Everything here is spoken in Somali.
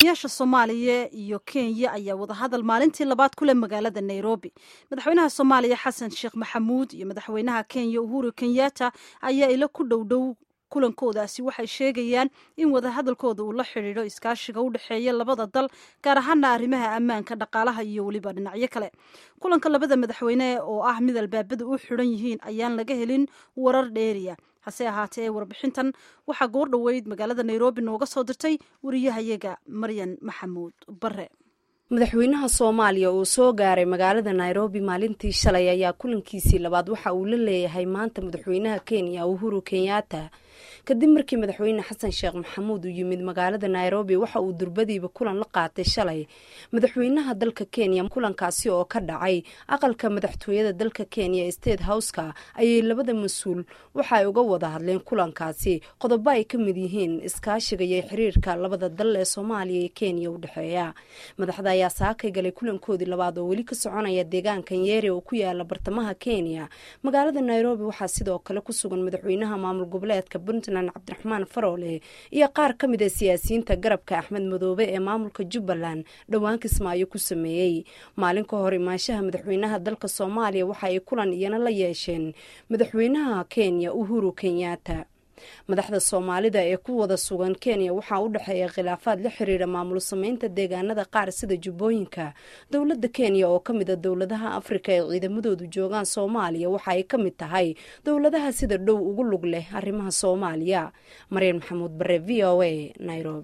yaasha Soomaaliya iyo Kenya ayaa wada hadal maalintii labaad ku leh magaalada Nairobi. Madaxweynaha Soomaaliya Xasan Sheekh Maxamuud iyo madaxweynaha Kenya Uhuru Kenyatta ayaa ila ku dhow kulankoodaasi waxay sheegayaan in wada hadalkooda uu la xiriiro iskaashiga u dhaxeeya labada dal gaar ahaan arrimaha ammaanka, dhaqaalaha iyo waliba dhinacyo kale. Kulanka labada madaxweyne oo ah mid albaabada u xiran yihiin ayaan laga helin warar dheeriya. hase ahaatee warbixintan waxaa goor dhoweyd magaalada Nairobi nooga soo dirtay wariyahayaga Maryan Maxamuud Barre. madaxweynaha Soomaaliya oo soo gaaray magaalada Nairobi maalintii shalay ayaa kulankiisii labaad waxa uu la leeyahay maanta madaxweynaha Kenya Uhuru Kenyatta. kadib markii madaxweyne Xasan Sheekh Maxamuud uu yimid magaalada Nairobi waxa uu durbadiiba kulan la qaatay shalay madaxweynaha dalka Kenya. kulankaasi oo ka dhacay aqalka madaxtooyada dalka Kenya State House-ka ayay labada mas'uul waxa ay uga wada hadleen kulankaasi qodobo ay ka mid yihiin iskaashiga iyo xiriirka labada dal ee Soomaaliya iyo Kenya u dhaxeeya. madaxda ayaa saakay galay kulankoodii labaad oo weli ka soconaya deegaanka Nyeri oo ku yaala bartamaha Kenya. magaalada Nairobi waxaa sidoo kale ku sugan madaxweynaha maamul goboleedka Puntland Cabdiraxmaan Faroole iyo qaar ka mid ah siyaasiyiinta garabka Axmed Madoobe ee maamulka Jubbaland dhawaan Kismaayo ku sameeyay. maalin ka hor imaanshaha madaxweynaha dalka Soomaaliya waxa ay kulan iyana la yeesheen madaxweynaha Kenya Uhuru Kenyatta. madaxda Soomaalida ee ku wada sugan Kenya waxa u dhaxeeya khilaafaad la xiriira maamul sameynta deegaanada qaar sida Jubbooyinka. dawladda Kenya oo ka mid ah dawladaha Afrika ee ciidamadoodu joogaan Soomaaliya waxa ay ka mid tahay dawladaha sida dhow ugu lug leh arrimaha Soomaaliya. Maryan Maxamuud Barre, VOA, Nairobi.